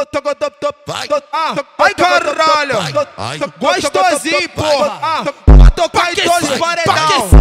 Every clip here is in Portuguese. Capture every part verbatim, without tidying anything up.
Ai caralho, gostosinho, porra. Vai tocar em todos os paredão.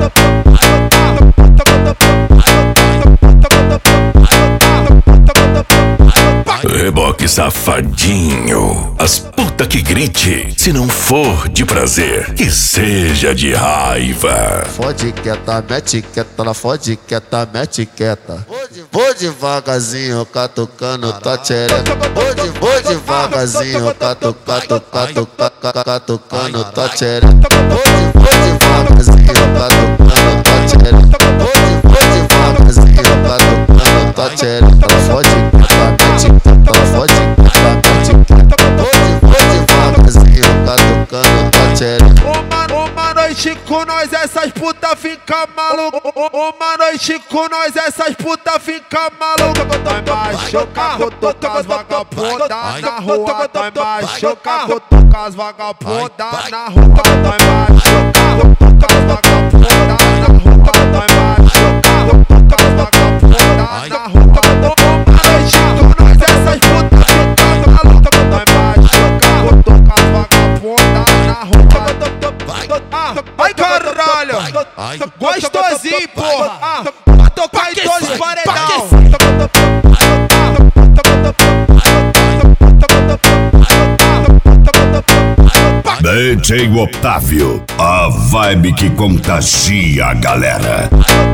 Reboque safadinho, as puta que grite. Se não for de prazer, que seja de raiva. Fode quieta, mete quieta, ela fode quieta, mete quieta. Vou devagarzinho, catucando tua tchereca. Vou de, vou devagarzinho, catu, catu, catu, catucando tua tchereca. Vou de, vou devagarzinho, catucando tua tchereca. Vou de, vou devagarzinho, catucando tua tchereca. Ela fode quieta, mete quieta, ela fode quieta, mete quieta. Vou de, vou devagarzinho, catucando tua tchereca. Uma noite com nós, essas puta fica maluca. Uma noite com nós, essas puta fica maluca. Tá embaixo, carro, tô com as vagabundas na rua. Tá embaixo, carro, tô com as vagabundas na rua. Tá embaixo, carro, tô com as vagabundas na rua. Tá embaixo, carro, tô com as vagabundas na rua. Uma noite com nós, essas puta fica maluca. Tá embaixo, carro, tô com as vagabundas na rua. Ai caralho, gostosinho, porra. Vai tocar em todos os paredão. D J Otávio, a vibe que contagia a galera.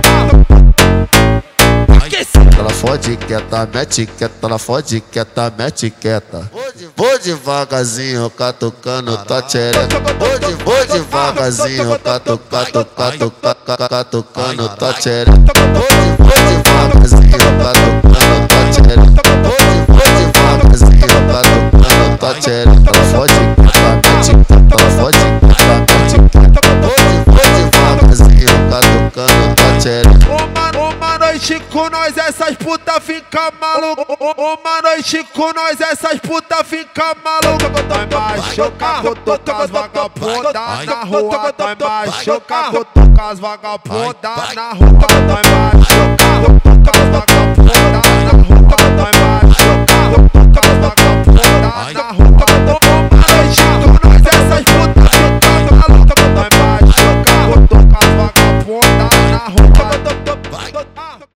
Ela fode quieta, mete quieta, ela fode quieta, mete quieta. Vou devagarzinho, catucando tua tchereca. Vou de, vou devagarzinho, catu, catu, catu, catucando tua tchereca. Vou de, vou devagarzinho, catucando tua tchereca. Vou de, vou devagarzinho, catucando tua tchereca. Ela fode quieta, mete quieta, ela fode quieta, mete quieta. Vou de, vou devagarzinho, catucando tua tchereca. Uma noite com nós, essas puta fica maluca. Uma noite com nós, essas puta fica maluca. Tá embaixo, carro, tô com as vagabundas na rua. Tá embaixo, carro, tô com as vagabundas na rua. Tá embaixo, carro, tô com as vagabundas na rua. Tá embaixo.